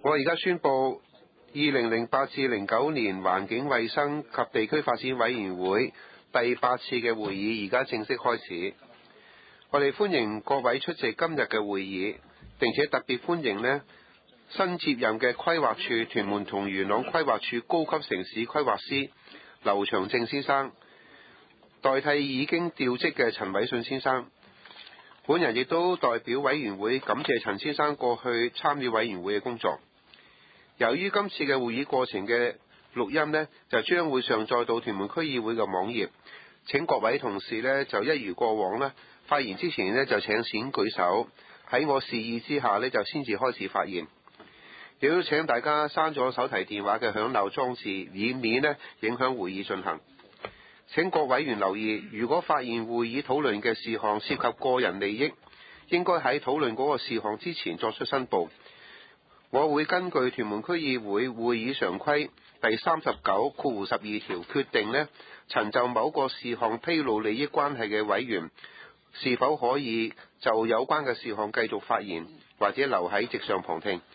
我而家宣布2008至09年環境衛生及地區發展委員會第8次嘅會議而家正式開始。我哋歡迎各位出席今日嘅會議，並且特別歡迎新接任嘅規劃處屯門同元朗規劃處高級城市規劃師劉長正先生，代替已經調職嘅陳偉信先生。本人亦都代表委員會感謝陳先生過去參與委員會嘅工作。由於今次嘅會議過程嘅錄音就將會上載到屯門區議會嘅網頁，請各位同事就一如過往發言之前就請先舉手，喺我示意之下就先至開始發言。亦都請大家刪咗手提電話嘅響鬧裝置，以免影響會議進行。請各委員留意，如果發現會議討論嘅事項涉及個人利益，應該喺討論嗰個事項之前作出申報。我會根據屯門區議會會議常規第39(12) 條決定曾就某個事項披露利益關係嘅委員是否可以就有關嘅事項繼續發言，或者留喺席上旁聽。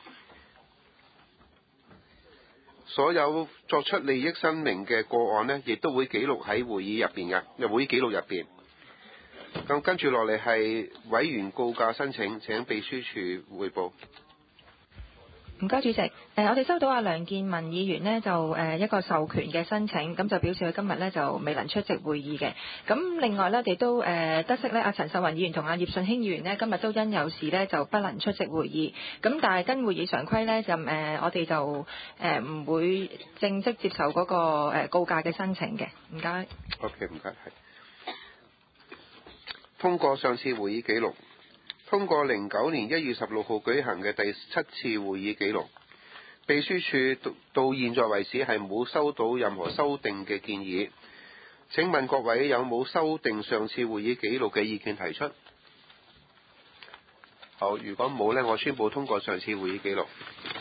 所有作出利益申明嘅個案亦都會記錄喺會議入邊嘅會議記錄入邊。咁跟住落嚟係委員告假申請，請秘書處彙報。 唔該，主席。我哋收到阿梁健文議員就一個授權嘅申請，咁就表示佢今日就未能出席會議嘅。咁另外我哋都得悉阿陳秀雲議員同阿葉順興議員今日都因有事就不能出席會議。咁但係跟會議常規就我哋就唔會正式接受嗰個告假嘅申請嘅。唔該。 OK， 唔該。通過上次會議記錄。通過09年1月16號舉行嘅第7次會議記錄，秘書處到現在為止係冇收到任何修訂嘅建議。請問各位有冇修訂上次會議記錄嘅意見提出？好，如果冇我宣布通過上次會議記錄。